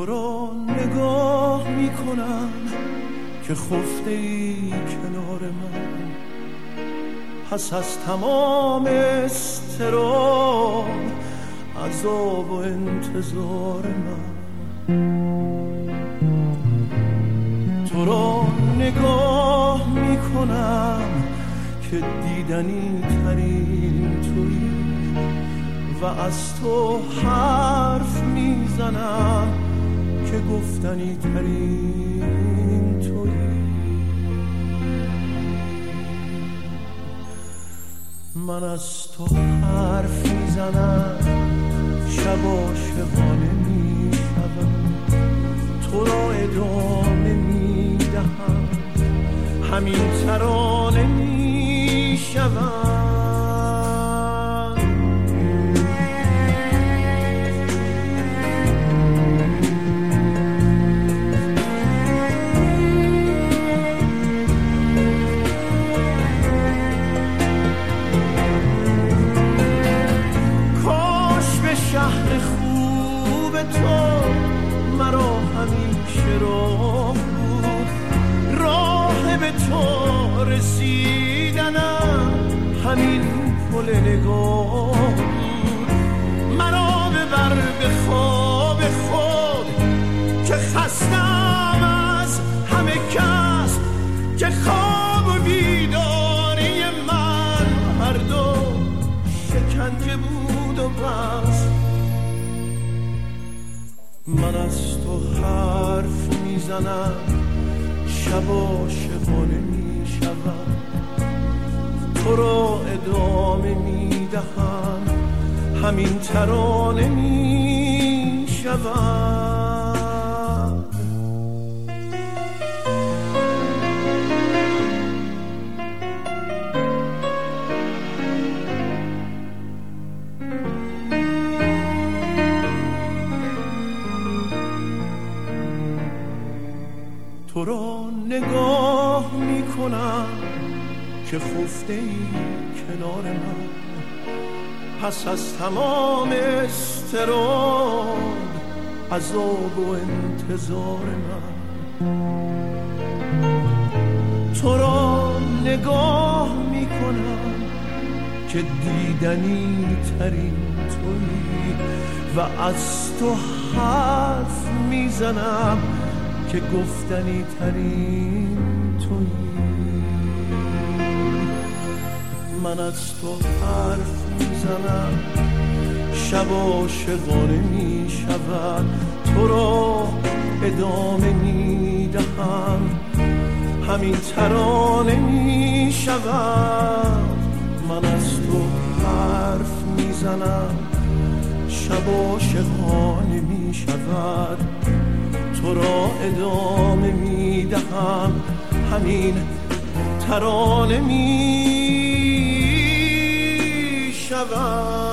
تو را نگاه میکنم که خفته ای کنار من، پس از تمام اضطراب، عذاب و انتظار من. تو را نگاه میکنم که دیدنی ترین تویی و از تو حرف میزنم که گفتنی ترین تویی. من از تو حرف میزنم، شب عاشقانه میشوم، تو را ادامه میدهم، همین ترانه میشوم. شهر خوب تو مرا همیشه راه بود، راه به تو رسیدنم همین پل نگاه بود. مرا ببر به خواب خود که خستم از همه کس، که خواب و بیداری من هر دو شکنجه بود و بس. من از تو حرف میزنم، شب عاشقانه میشوم، تو را ادامه میدهم، همین ترانه میشوم. تو را نگاه میکنم که خفته ای کنار من، پس از تمام اضطراب، عذاب و انتظار من. تو را نگاه میکنم که دیدنی ترین تویی و از تو حرف میزنم که گفتنی ترین تویی. من از تو حرف میزنم، شب عاشقانه میشود، تو را ادامه میدهم، همین ترانه میشود. من از تو حرف میزنم، شب عاشقانه میشود، تو را ادامه میدهم، همین ترانه میشود.